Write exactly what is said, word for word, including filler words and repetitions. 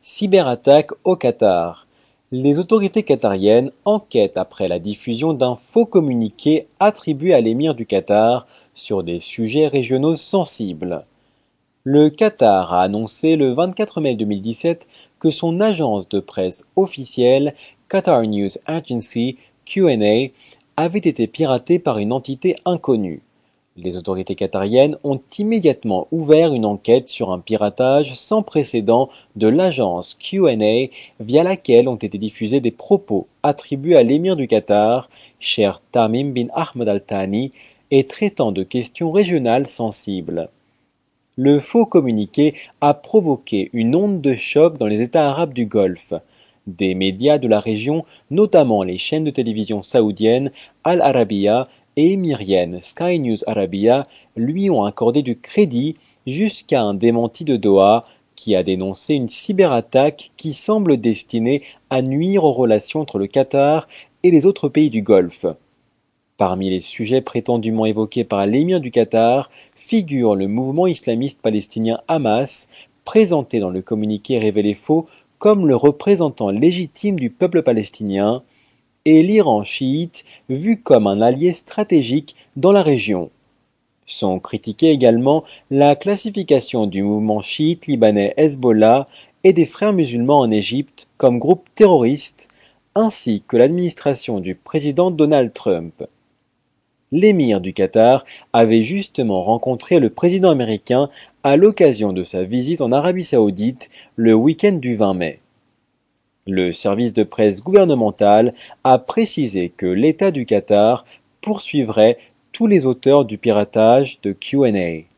Cyberattaque au Qatar. Les autorités qatariennes enquêtent après la diffusion d'un faux communiqué attribué à l'émir du Qatar sur des sujets régionaux sensibles. Le Qatar a annoncé le vingt-quatre mai deux mille dix-sept que son agence de presse officielle, Qatar News Agency Q and A, avait été piratée par une entité inconnue. Les autorités qatariennes ont immédiatement ouvert une enquête sur un piratage sans précédent de l'agence Q and A via laquelle ont été diffusés des propos attribués à l'émir du Qatar, Sheikh Tamim bin Ahmed Al Thani, et traitant de questions régionales sensibles. Le faux communiqué a provoqué une onde de choc dans les États arabes du Golfe. Des médias de la région, notamment les chaînes de télévision saoudiennes Al Arabiya et émirienne Sky News Arabia, lui ont accordé du crédit jusqu'à un démenti de Doha qui a dénoncé une cyberattaque qui semble destinée à nuire aux relations entre le Qatar et les autres pays du Golfe. Parmi les sujets prétendument évoqués par l'émir du Qatar figure le mouvement islamiste palestinien Hamas, présenté dans le communiqué révélé faux comme le représentant légitime du peuple palestinien, et l'Iran chiite vu comme un allié stratégique dans la région. Sont critiqués également la classification du mouvement chiite libanais Hezbollah et des Frères musulmans en Égypte comme groupe terroriste, ainsi que l'administration du président Donald Trump. L'émir du Qatar avait justement rencontré le président américain à l'occasion de sa visite en Arabie saoudite le week-end du vingt mai. Le service de presse gouvernemental a précisé que l'État du Qatar poursuivrait tous les auteurs du piratage de Q and A.